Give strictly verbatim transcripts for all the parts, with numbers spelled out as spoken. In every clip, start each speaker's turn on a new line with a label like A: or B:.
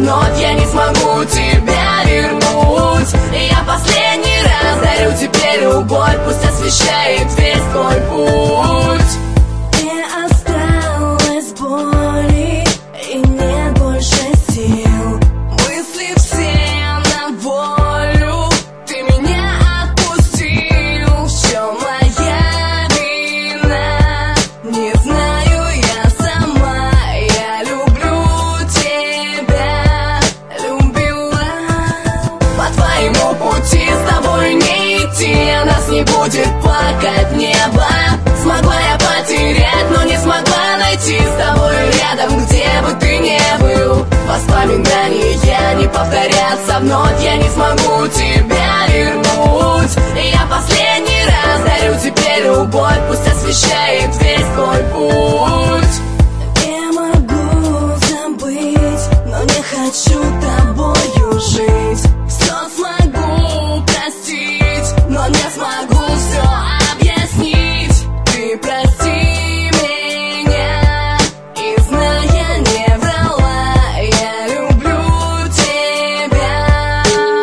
A: вновь я не смогу тебя вернуть. И я последний раз дарю тебе любовь, пусть освещает весь твой путь.
B: Не осталось боли и нет больше сил.
A: Мысли все на волю, ты меня отпустил. В чем моя вина? Не знаю я сама. Я люблю тебя, любила. По твоему пути с тобой не идти, а нас не будет плакать небо. Смогла я потерять, но не смогла найти с тобой рядом, где бы ты ни был. Воспоминания не повторятся вновь, я не смогу тебя вернуть. И я последний раз дарю тебе любовь, пусть освещает весь твой путь.
B: Не могу забыть, но не хочу тобою жить.
A: Все смогу простить, но не смогу все объяснить. Ты прости меня, и зная не врала, я люблю тебя.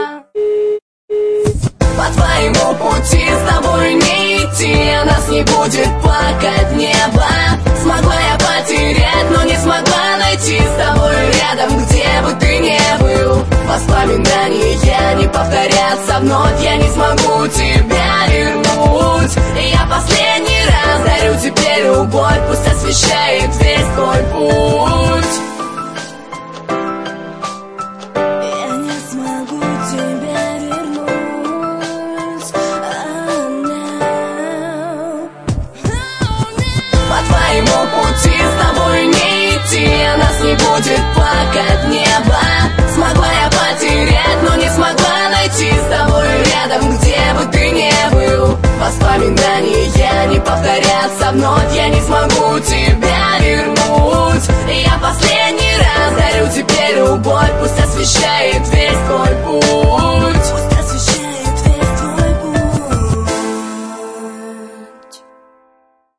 A: По твоему пути с тобой не идти, а нас не будет плакать небо. Смогла я потерять, но не смогла найти с тобой рядом, где бы ты ни был. Воспоминания не повторятся вновь, я не смогу тебя вернуть. И я последний раз дарю тебе любовь, пусть освещает весь твой путь.
B: Я не смогу тебя вернуть. Oh, no.
A: По твоему пути с тобой не идти, а нас не будет плакать небо. Смогла я потерять, но не смогла найти с тобой рядом, где бы ты ни был. Воспоминания не повторятся вновь, я не смогу тебя вернуть. И я последний раз дарю тебе любовь, пусть освещает весь твой путь.